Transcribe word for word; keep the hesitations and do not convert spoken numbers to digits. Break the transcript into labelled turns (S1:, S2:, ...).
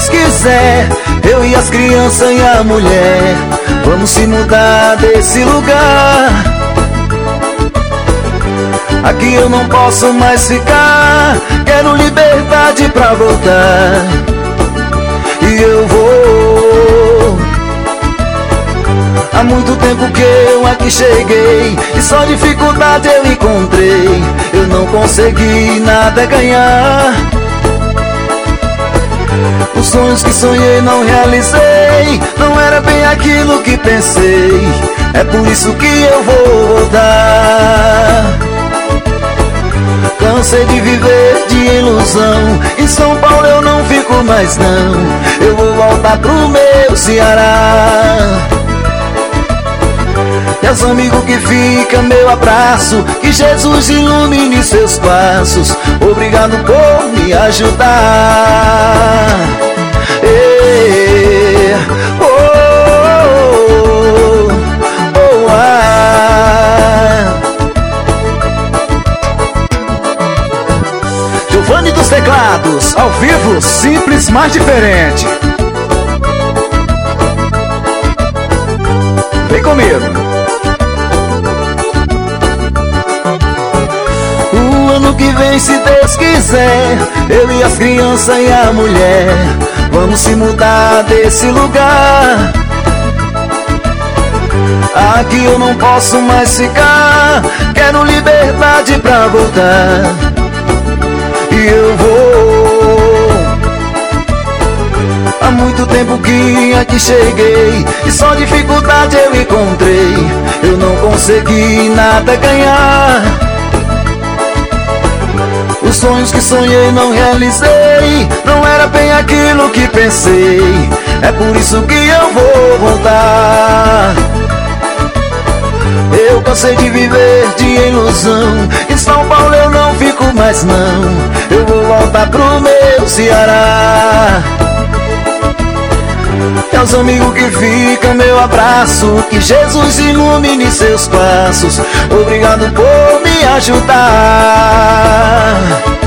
S1: Deus quiser, eu e as crianças e a mulher vamos se mudar desse lugar. Aqui eu não posso mais ficar, quero liberdade pra voltar. E eu vou. Há muito tempo que eu aqui cheguei e só dificuldade eu encontrei. Eu não consegui nada ganhar. Os sonhos que sonhei não realizei, não era bem aquilo que pensei. É por isso que eu vou voltar. Cansei de viver de ilusão, em São Paulo eu não fico mais não. Eu vou voltar pro meu Ceará. E aos amigos que ficam, meu abraço, que Jesus ilumine seus passos. Obrigado por me ajudar. Ei, oh, oh, oh, ah. Giovanni dos teclados, ao vivo, simples, mas diferente. Vem comigo. O ano que vem, se Deus quiser, eu e as crianças e a mulher vamos se mudar desse lugar. Aqui eu não posso mais ficar, quero liberdade pra voltar. E eu vou. Há muito tempo que aqui cheguei e só dificuldade eu encontrei. Eu não consegui nada ganhar. Os sonhos que sonhei não realizei, não era bem aquilo que pensei. É por isso que eu vou voltar. Eu cansei de viver de ilusão, em São Paulo eu não fico mais não. Eu vou voltar pro meu Ceará. E aos amigos que ficam, meu abraço, que Jesus ilumine seus passos. Obrigado por me ajudar.